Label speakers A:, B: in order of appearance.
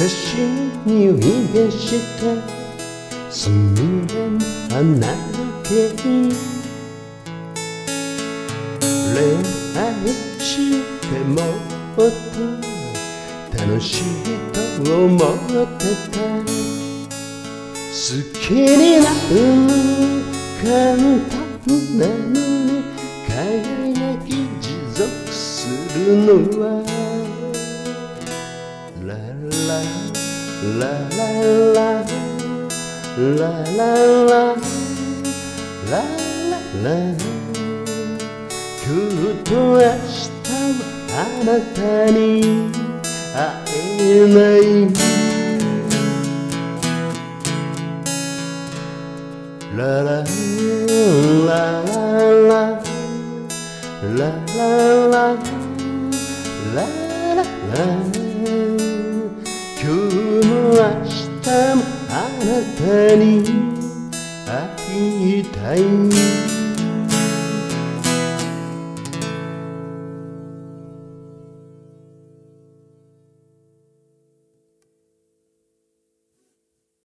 A: しい匂いがしたすみれの花時計恋愛してもっと楽しいと思ってた好きになる簡単なのに輝き持続するのはララララララララララ今日と明日はあなたに会えないラララララララララ今日も明日もあなたに会いたい